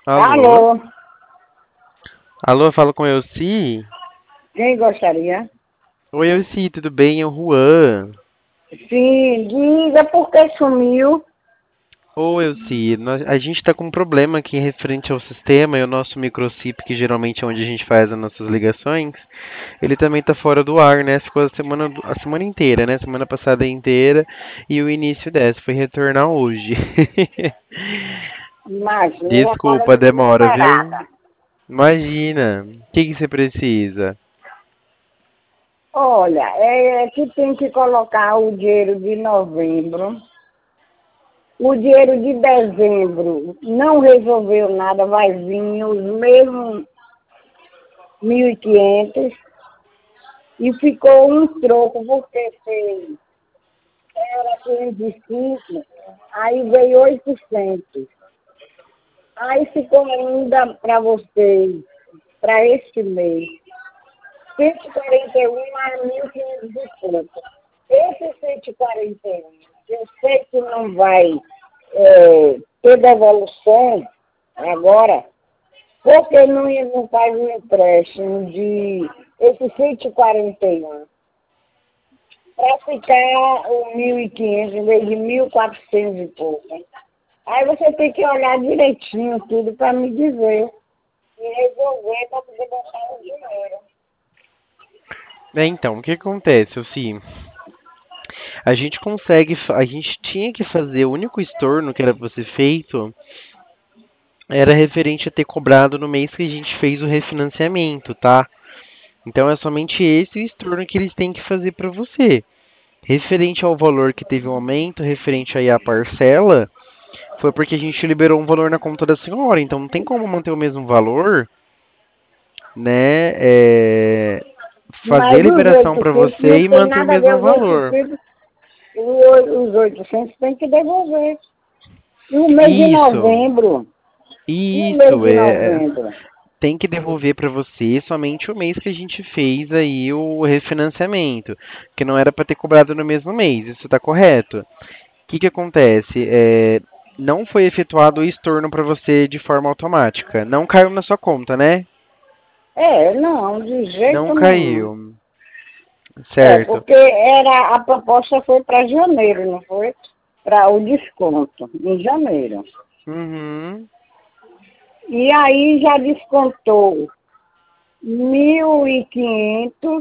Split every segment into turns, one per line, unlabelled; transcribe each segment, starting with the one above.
Alô?
Alô,
Alô, falo com Elci?
quem gostaria?
Oi, Elci, tudo bem? É o Juan.
Sim, diga por que sumiu.
Ô, Elci, a gente tá com um problema aqui referente ao sistema e o nosso microchip, que geralmente é onde a gente faz as nossas ligações, ele também tá fora do ar, né? Ficou a semana inteira, né? Semana passada inteira e o início dessa foi retornar hoje.
Imagina, estava
Desculpa a demora, viu?
desesperada.
Imagina. O que que você precisa?
Olha, é que tem que colocar o dinheiro de novembro. O dinheiro de dezembro não resolveu nada, vai vir os mesmos 1.500 e ficou um troco, porque era 505, aí veio 800. Aí ficou ainda para vocês, para este mês, 141 mais 1.500 e pouco. Esse 141, eu sei que não vai ter devolução agora, porque não faz um empréstimo de esse 141 para ficar o 1.500 em vez de 1.400 e pouco. Aí você tem que olhar direitinho tudo para me dizer e resolver para poder botar o dinheiro.
Então, o que acontece, Elci? A gente tinha que fazer, o único estorno que era pra ser feito era referente a ter cobrado no mês que a gente fez o refinanciamento, tá? Então é somente esse o estorno que eles têm que fazer pra você. Referente ao valor que teve um aumento, referente aí à parcela, foi porque a gente liberou um valor na conta da senhora, então não tem como manter o mesmo valor, né? Fazer a
Mas os
liberação pra
800
você
não
e
tem
manter o
nada a ver,
mesmo
os
valor.
800, os 800 tem que devolver. E o mês de
Isso,
novembro, e o mês
isso,
de novembro.
tem que devolver para você somente o mês que a gente fez aí o refinanciamento, que não era para ter cobrado no mesmo mês, isso está correto? O que que acontece? Não foi efetuado o estorno para você de forma automática, não caiu na sua conta, né?
Não, de
Não
jeito nenhum.
caiu, certo?
Porque a proposta foi para janeiro, não foi? Para o desconto, em janeiro.
Uhum.
E aí já descontou 1.500.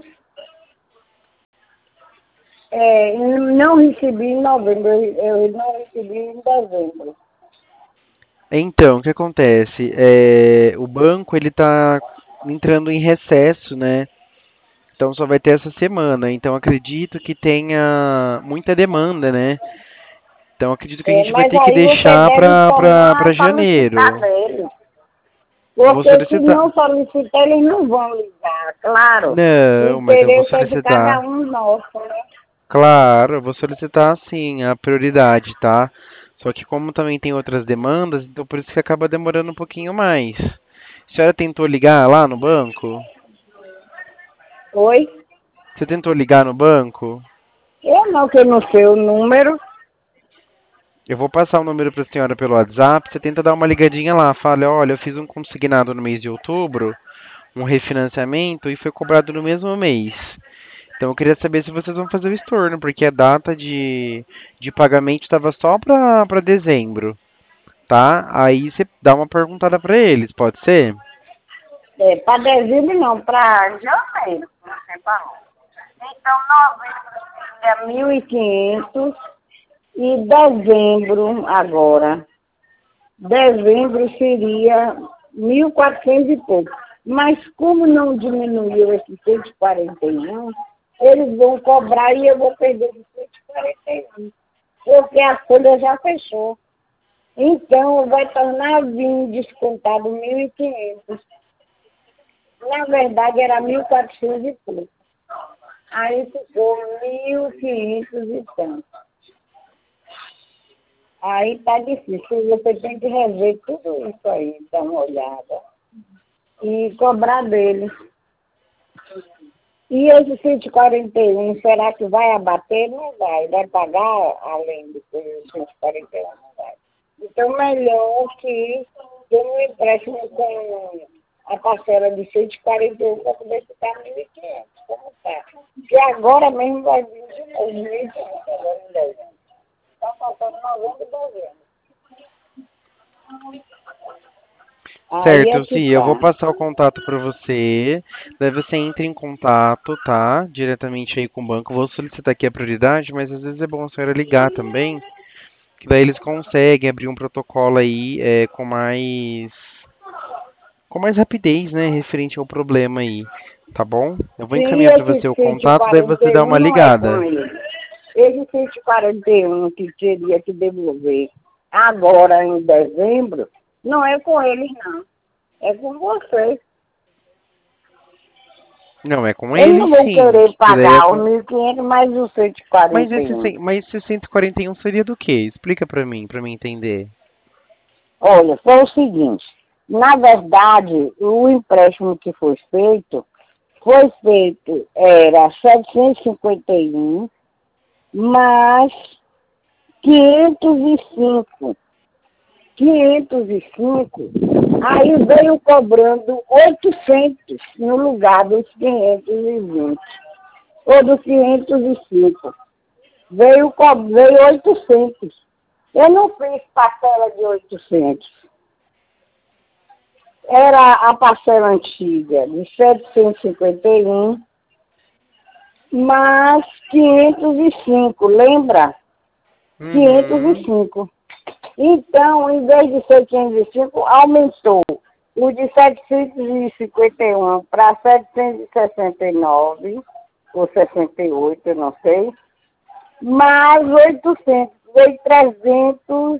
Não recebi em novembro, eu não recebi em dezembro.
Então, o que acontece? O banco ele está entrando em recesso, né? Então só vai ter essa semana. Então acredito que tenha muita demanda, né? Então acredito que a gente vai
Mas
ter que
aí você
deixar
deve
para
solicitar
janeiro.
dele.
Vou
Porque se não
solicitar.
solicitar, eles não vão ligar, claro. O
Não, mas eu vou
interesse é de cada
solicitar.
um nosso, né?
Claro, eu vou solicitar sim, a prioridade, tá? Só que como também tem outras demandas, então por isso que acaba demorando um pouquinho mais. A senhora tentou ligar lá no banco?
Oi?
Você tentou ligar no banco?
Eu não, que eu não sei o número.
Eu vou passar o número para a senhora pelo WhatsApp. Você tenta dar uma ligadinha lá. Fala, olha, eu fiz um consignado no mês de outubro, um refinanciamento, e foi cobrado no mesmo mês. Então eu queria saber se vocês vão fazer o estorno, porque a data de pagamento estava só para dezembro, tá? Aí você dá uma perguntada para eles, pode ser?
Para dezembro não, para janeiro. Você falou. Então, novembro seria 1.500 e dezembro agora. Dezembro seria 1.400 e pouco. Mas como não diminuiu esse 141, eles vão cobrar e eu vou perder esse 141. Porque a folha já fechou. Então, vai tornar a vir descontado 1.500. Na verdade, era 1.400 e pouco. Aí ficou 1.500 e tanto. Aí tá difícil. Você tem que rever tudo isso aí, dar uma olhada. E cobrar deles. E esse 141, será que vai abater? Não vai. Vai pagar além do que o 141 não vai. Então, melhor que Tem um empréstimo com a parcela de 141 para poder ficar 1.500. Como tá? Porque agora mesmo vai vir de novo 1.500 agora em dezembro. Está faltando novembro e dezembro. Aí é
Certo,
que
sim, eu vou
tá.
passar o contato para você. Daí você entra em contato, tá? Diretamente aí com o banco. Vou solicitar aqui a prioridade, mas às vezes é bom a senhora ligar também, que daí eles conseguem abrir um protocolo aí com mais rapidez, né, referente ao problema aí, tá bom? Eu vou
Se
encaminhar para
esse
você o contato, daí você dá
141
uma
não é com
ligada.
ele. Esse 141 que teria que devolver agora em dezembro, não é com eles, não. É com vocês.
Não, é com
Eles
ele
não vão
sim,
querer
que daí é
pagar os
com...
1.500 mais os
Mas
141.
mas esse 141 seria do quê? Explica para mim entender.
Olha, foi o seguinte. Na verdade, o empréstimo que foi feito, era 751 mais 505. 505, aí veio cobrando 800 no lugar dos 520, ou dos 505. Veio 800. Eu não fiz parcela de 800. Era a parcela antiga de 751 mais 505, lembra?
Uhum.
505. Então, em vez de ser 505, aumentou o de 751 para 769, ou 68, eu não sei, mais 800, veio 300,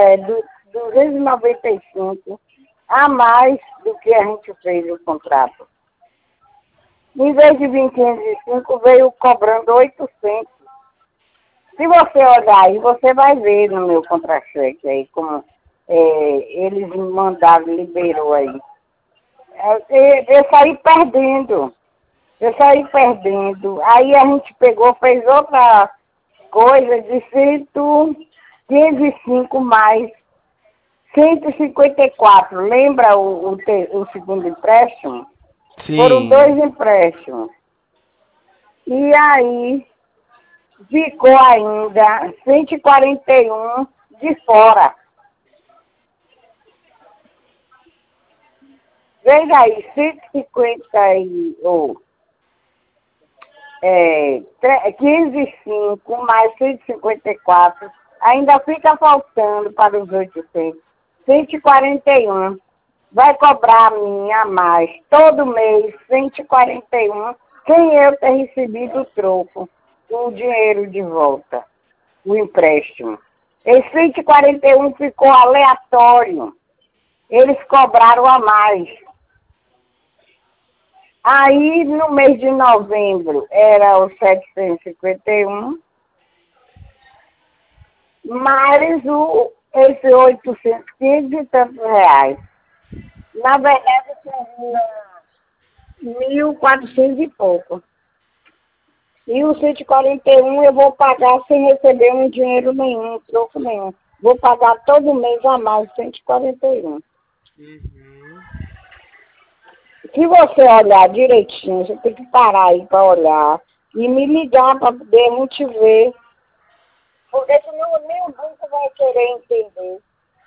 295 a mais do que a gente fez o contrato. Em vez de 505, veio cobrando 800. Se você olhar aí, você vai ver no meu contra-cheque aí, como eles mandaram, liberou aí. Eu saí perdendo. Eu saí perdendo. Aí a gente pegou, fez outra coisa de 115 mais 154. Lembra o segundo empréstimo? Foram
Sim.
2 empréstimos. E aí ficou ainda 141 de fora. Veja aí, 150 15 5 mais 154, ainda fica faltando para os 800. 141. Vai cobrar a minha a mais todo mês, 141, sem eu ter recebido o troco, o dinheiro de volta, o empréstimo. Esse 141 ficou aleatório. Eles cobraram a mais. Aí, no mês de novembro, era o 751, mais esse 815 e tantos reais. Na verdade, seria 1.400 e pouco. E o 141 eu vou pagar sem receber um dinheiro nenhum, troco nenhum. Vou pagar todo mês a mais 141.
Uhum.
Se você olhar direitinho, você tem que parar aí para olhar e me ligar para poder a gente ver. Porque senão nem o banco vai querer entender.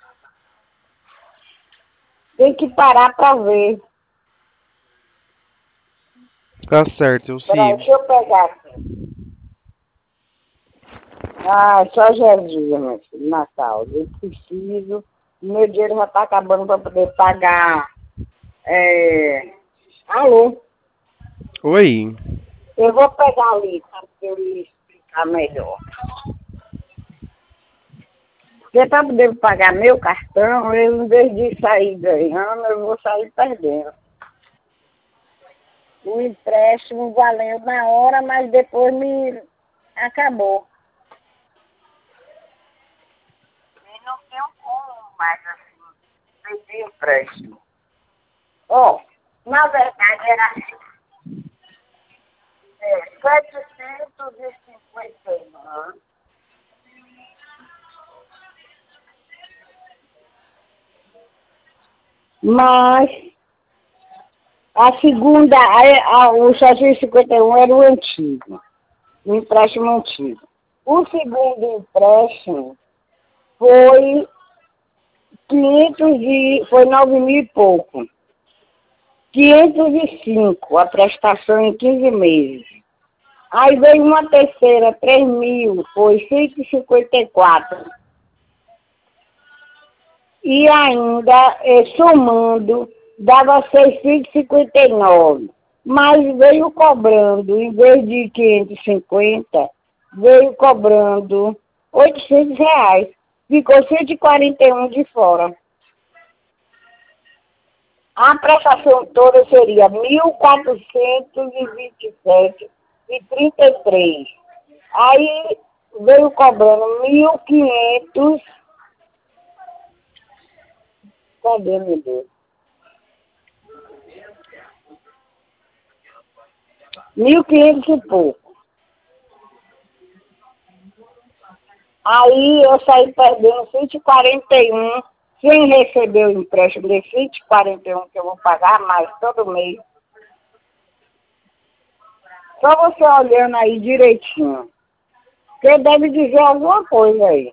Tem que parar para ver.
Tá certo, eu
Peraí,
sim.
deixa eu pegar aqui. Ah, só Jesus, meu filho, Natal. Eu preciso. Meu dinheiro já está acabando para poder pagar. Alô?
Oi.
Eu vou pegar ali para eu lhe explicar melhor. Porque para poder pagar meu cartão, eu, em vez de sair ganhando, eu vou sair perdendo. O empréstimo valeu na hora, mas depois me acabou. E não tenho como mais assim, pedir empréstimo. Ó, na verdade era assim, 751, Mas a segunda, o 751 era o antigo, o empréstimo antigo. O segundo empréstimo foi 9 mil e pouco. 505 a prestação em 15 meses. Aí veio uma terceira, 3 mil, foi 154. E ainda, somando, dava 659. Mas veio cobrando, em vez de 550, veio cobrando R$ 800. Ficou 141 de fora. A prestação toda seria 1.427,33. Aí veio cobrando 1.500. Cadê, meu Deus? 1.500 e pouco. Aí eu saí perdendo 141, sem receber o empréstimo de 141 que eu vou pagar mais todo mês. Só você olhando aí direitinho. Você deve dizer alguma coisa aí.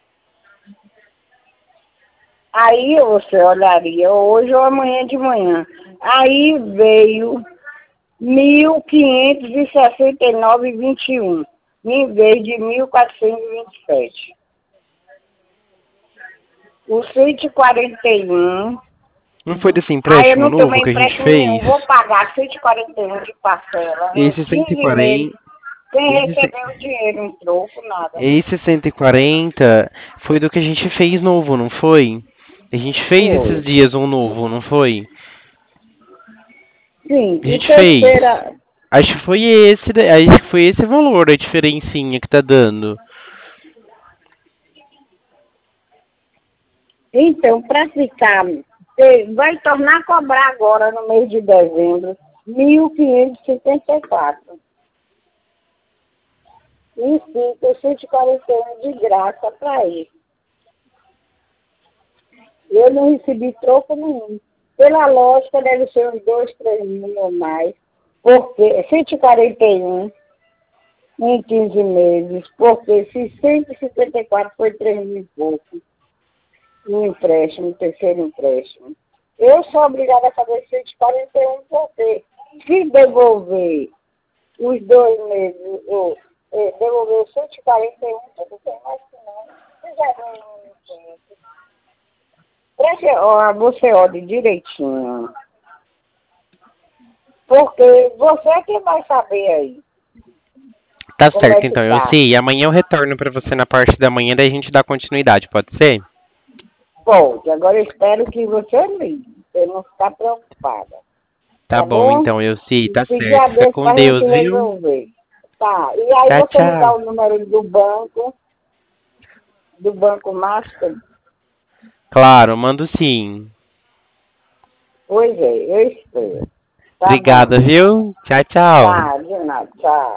Aí você olharia hoje ou amanhã de manhã. Aí veio 1.569,21, em vez de 1.427. O 141.
Não foi desse
Aí eu
empréstimo
não
novo
tomei
que a gente
empréstimo nenhum.
fez?
Vou pagar 141 de parcela em
Esse
15 meses,
140,
sem
esse,
receber o dinheiro em troco, nada.
esse 140 foi do que a gente fez novo, não foi? A gente fez esses
Foi.
dias um novo, não foi?
Sim,
A
e
gente fez.
terceira.
Acho que foi esse, acho que foi esse valor, a diferencinha que tá dando.
Então, para ficar, você vai tornar a cobrar agora no mês de dezembro 1.574. E fica 141 de graça para ele. Eu não recebi troco nenhum. Pela lógica, deve ser uns 2, 3 mil ou mais. Porque 141 em 15 meses. Porque se 154 foi 3 mil e pouco. Um empréstimo, terceiro empréstimo. Eu sou obrigada a fazer 141 porque se devolver os 2 meses, devolver os 141, tudo bem, mas se não, você já ganhou um tempo. Você olhe direitinho. Porque você é quem vai saber aí
Tá
como é
certo,
que
então, eu
tá.
sei. Amanhã eu retorno pra você na parte da manhã, daí a gente dá continuidade, pode ser?
Pode, agora eu espero que você ligue, você não ficar preocupada.
Tá
Tá
bom,
bom?
então, eu sei, tá
Pedir a
certo. Fica
Deus
com
pra gente
Deus, viu?
resolver. Tá, e aí
Tchau,
você me dá
tchau.
o número do banco Master?
Claro, mando sim.
Pois é, eu espero. Tá bom.
Obrigada, viu? Tchau, tchau.
Tá, de nada, tchau.